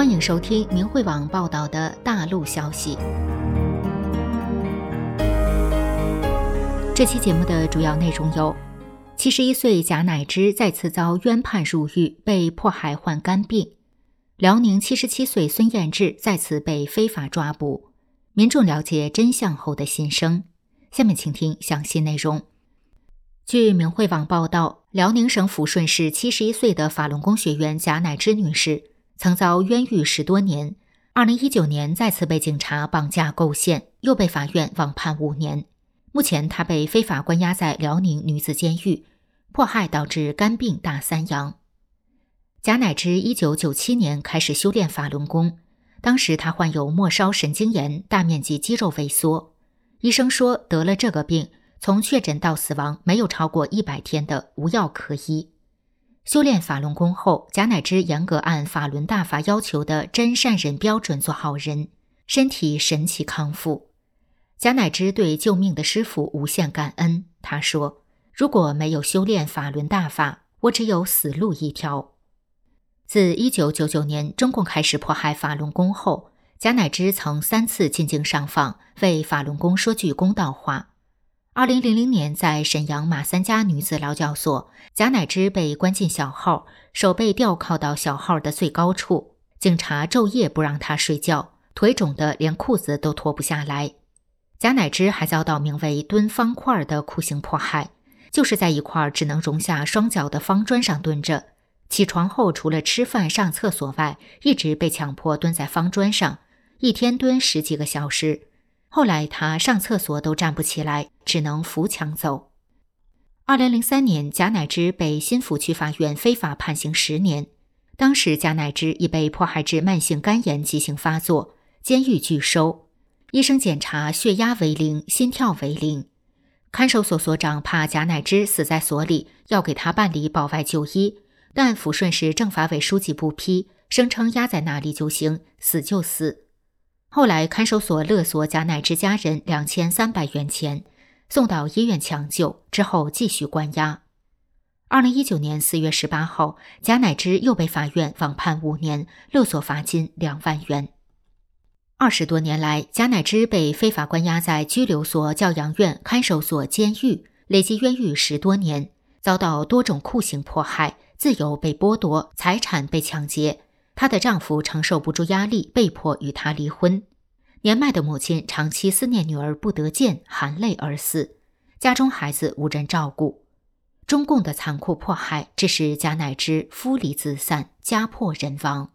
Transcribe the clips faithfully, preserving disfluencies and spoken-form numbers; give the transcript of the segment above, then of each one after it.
欢迎收听明慧网报道的大陆消息。这期节目的主要内容有：七十一岁贾乃芝再次遭冤判入狱，被迫害患肝病；辽宁七十七岁孙燕志再次被非法抓捕；民众了解真相后的心声。下面请听详细内容。据明慧网报道，辽宁省抚顺市七十一岁的法轮功学员贾乃芝女士曾遭冤狱十多年，二零一九年再次被警察绑架构陷，又被法院网判五年。目前她被非法关押在辽宁女子监狱，迫害导致肝病大三阳。贾乃芝一九九七年开始修炼法轮功，当时她患有末梢神经炎，大面积肌肉萎缩。医生说得了这个病，从确诊到死亡没有超过一百天的，无药可医。修炼法轮功后，贾乃芝严格按法轮大法要求的真善忍标准做好人，身体神奇康复。贾乃芝对救命的师父无限感恩，他说：如果没有修炼法轮大法，我只有死路一条。自一九九九年中共开始迫害法轮功后，贾乃芝曾三次进京上访，为法轮功说句公道话。二零零零年在沈阳马三家女子劳教所，贾乃芝被关进小号，手被吊靠到小号的最高处，警察昼夜不让她睡觉，腿肿得连裤子都脱不下来。贾乃芝还遭到名为蹲方块的酷刑迫害，就是在一块只能容下双脚的方砖上蹲着，起床后除了吃饭上厕所外，一直被强迫蹲在方砖上，一天蹲十几个小时。后来他上厕所都站不起来，只能扶墙走。二零零三年，贾乃芝被新抚区法院非法判刑十年。当时贾乃芝已被迫害致慢性肝炎急性发作，监狱拒收。医生检查血压为零，心跳为零。看守所所长怕贾乃芝死在所里，要给他办理保外就医，但抚顺市政法委书记不批，声称压在那里就行，死就死。后来看守所勒索贾乃芝家人两千三百元钱，送到医院抢救，之后继续关押。二零一九年四月十八号，贾乃芝又被法院网判五年，勒索罚金两万元。二十多年来，贾乃芝被非法关押在拘留所、教养院、看守所、监狱，累计冤狱十多年，遭到多种酷刑迫害，自由被剥夺，财产被抢劫。她的丈夫承受不住压力，被迫与她离婚。年迈的母亲长期思念女儿不得见，含泪而死。家中孩子无人照顾。中共的残酷迫害致使贾乃芝夫离子散，家破人亡。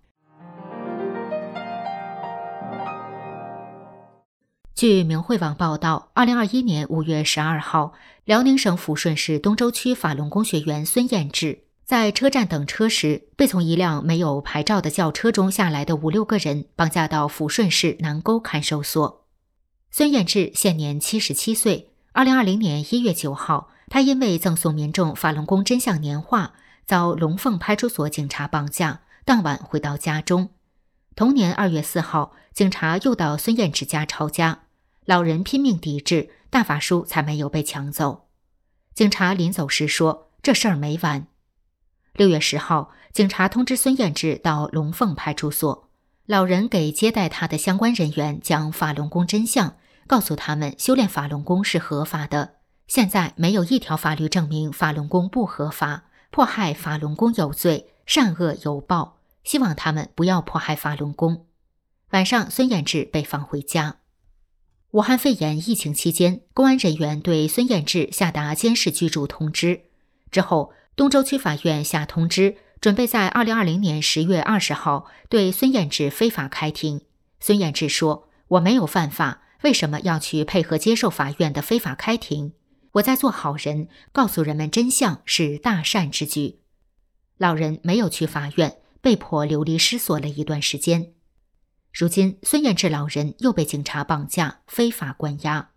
据明慧网报道，二零二一年五月十二号，辽宁省抚顺市东周区法轮功学员孙燕志在车站等车时，被从一辆没有牌照的轿车中下来的五六个人绑架到抚顺市南沟看守所。孙燕志现年七十七岁，二零二零年一月九号，他因为赠送民众法轮功真相年画，遭龙凤派出所警察绑架，当晚回到家中。同年二月四号，警察又到孙燕志家抄家，老人拼命抵制，大法书才没有被抢走。警察临走时说，这事儿没完。六月十号，警察通知孙燕志到龙凤派出所，老人给接待他的相关人员讲法轮功真相，告诉他们修炼法轮功是合法的，现在没有一条法律证明法轮功不合法，迫害法轮功有罪，善恶有报，希望他们不要迫害法轮功。晚上，孙燕志被放回家。武汉肺炎疫情期间，公安人员对孙燕志下达监视居住通知，之后东周区法院下通知，准备在二零二零年十月二十号对孙燕志非法开庭。孙燕志说，我没有犯法，为什么要去配合接受法院的非法开庭？我在做好人，告诉人们真相是大善之举。老人没有去法院，被迫流离失所了一段时间。如今孙燕志老人又被警察绑架，非法关押。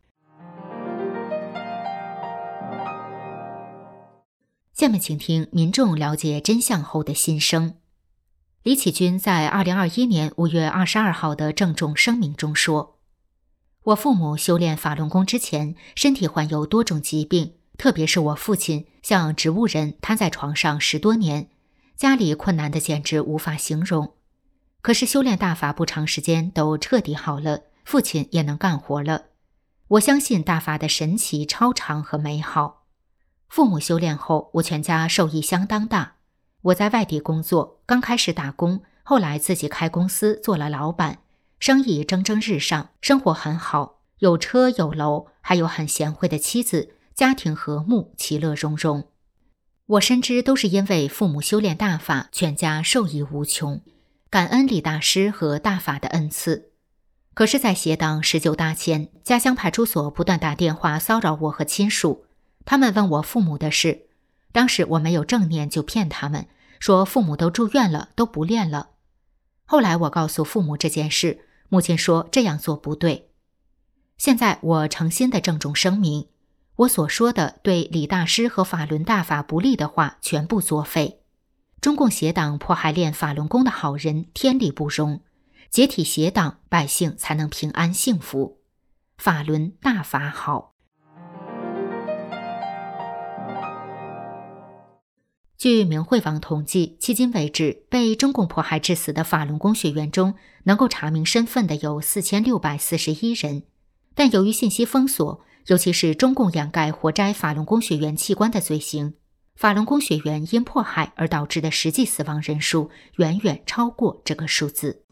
下面请听民众了解真相后的心声。李启军在二零二一年五月二十二号的郑重声明中说，我父母修炼法轮功之前，身体患有多种疾病，特别是我父亲像植物人瘫在床上十多年，家里困难的简直无法形容。 可是修炼大法不长时间都彻底好了，父亲也能干活了。我相信大法的神奇、超常和美好。父母修炼后，我全家受益相当大。我在外地工作，刚开始打工，后来自己开公司做了老板，生意蒸蒸日上，生活很好，有车有楼，还有很贤惠的妻子，家庭和睦，其乐融融。我深知都是因为父母修炼大法，全家受益无穷，感恩李大师和大法的恩赐。可是在邪党十九大前，家乡派出所不断打电话骚扰我和亲属，他们问我父母的事。当时我没有正念，就骗他们说父母都住院了，都不练了。后来我告诉父母这件事，母亲说这样做不对。现在我诚心的郑重声明，我所说的对李大师和法轮大法不利的话全部作废。中共邪党迫害练法轮功的好人天理不容，解体邪党，百姓才能平安幸福。法轮大法好。据明慧网统计，迄今为止被中共迫害致死的法轮功学员中，能够查明身份的有四千六百四十一人。但由于信息封锁，尤其是中共掩盖活摘法轮功学员器官的罪行，法轮功学员因迫害而导致的实际死亡人数远远超过这个数字。